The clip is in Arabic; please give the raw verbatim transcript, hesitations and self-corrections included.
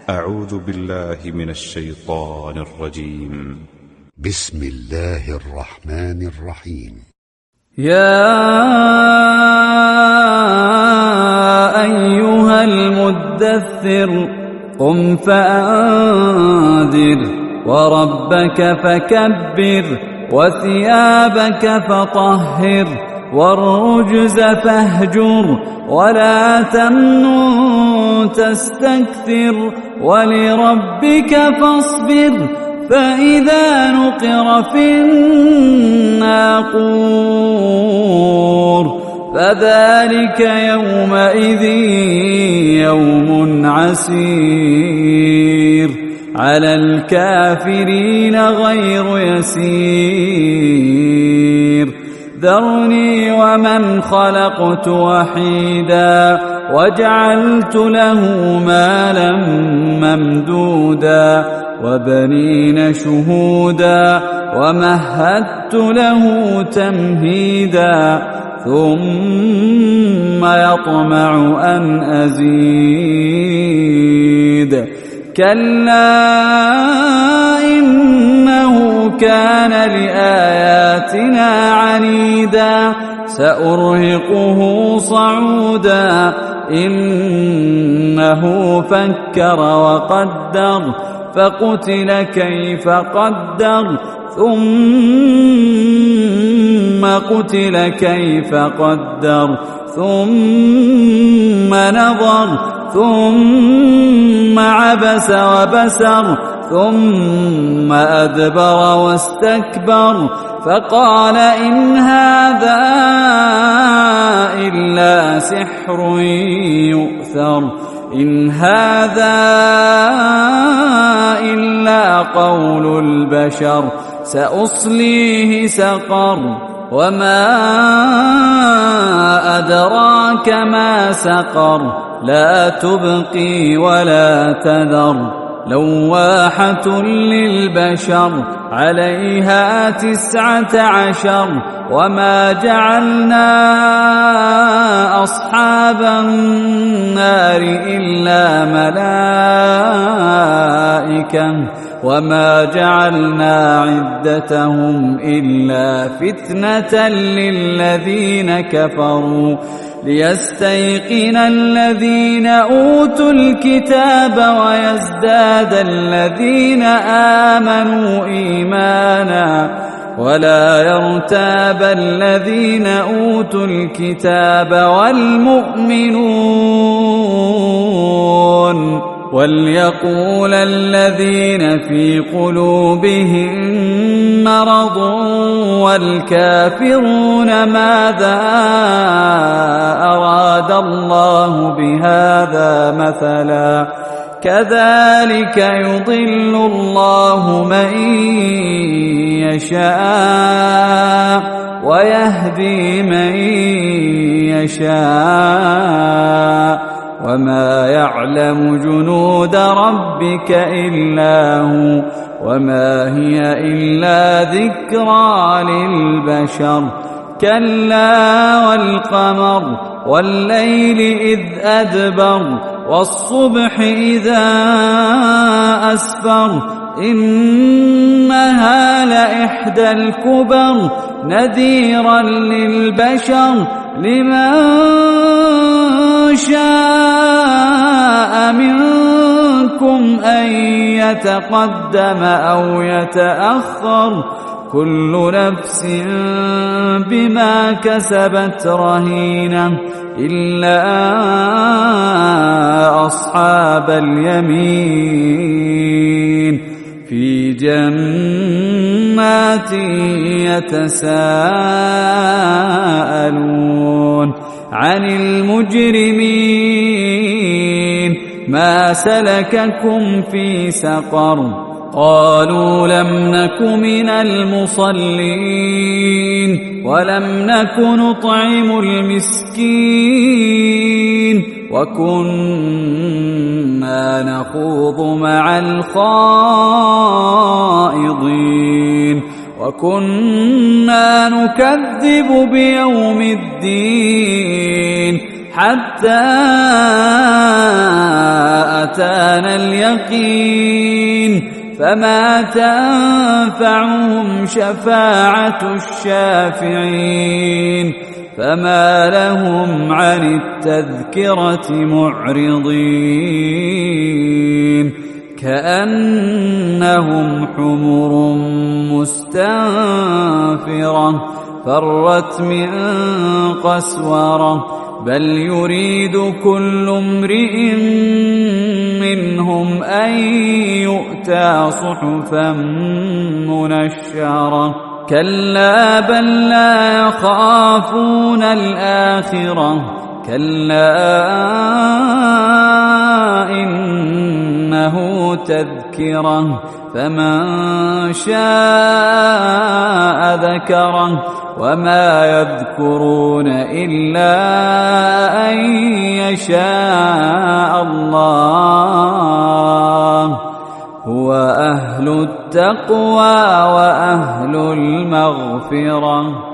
أعوذ بالله من الشيطان الرجيم. بسم الله الرحمن الرحيم. يا أيها المدثر قم فأنذر وربك فكبر وثيابك فطهر والرجز فاهجر ولا تمنن تستكثر ولربك فاصبر فإذا نقر في الناقور فذلك يومئذ يوم عسير على الكافرين غير يسير ذرني ومن خلقت وحيدا وجعلت له مالا ممدودا وبنين شهودا ومهدت له تمهيدا ثم يطمع أن أزيد كلا إنه كان لآياتنا عنيدا سأرهقه صعودا إنه فكر وقدر فقتل كيف قدر ثم قتل كيف قدر ثم نظر ثم عبس وبسر ثم أدبر واستكبر فقال إن هذا إلا سحر يؤثر إن هذا إلا قول البشر سأصليه سقر وما أدراك ما سقر لا تبقي ولا تذر لواحة للبشر عليها تسعة عشر وما جعلنا أصحاب النار إلا ملائكة وما جعلنا عدتهم إلا فتنة للذين كفروا ليستيقن الذين أوتوا الكتاب ويزداد الذين آمنوا إيمانا ولا يرتاب الذين أوتوا الكتاب والمؤمنون وليقول الذين في قلوبهم مرض والكافرون ماذا أراد الله بهذا مثلا كذلك يضل الله من يشاء ويهدي من يشاء وما يعلم جنود ربك إلا هو وما هي إلا ذكرى للبشر كلا والقمر والليل إذ أدبر والصبح إذا أسفر إنها لإحدى الكبر نذيرا للبشر لمن شاء منكم أن يتقدم أو يتأخر كل نفس بما كسبت رهينة إلا أصحاب اليمين في جنات يتساءلون عن المجرمين ما سلككم في سقر قالوا لم نك من المصلين ولم نك نطعم المسكين وكنا نخوض مع الخائضين وكنا نكذب بيوم الدين حتى أتانا اليقين فما تنفعهم شفاعة الشافعين فما لهم عن التذكرة معرضين كأنهم حمر مستنفرة فرت من قسورة بل يريد كل امرئ منهم أن يؤتى صحفا منشرة كلا بل لا يخافون الآخرة كلا إنه تذكرة فمن شاء ذكره وما يذكرون إلا أن يشاء الله هو أهل التقوى وأهل المغفرة.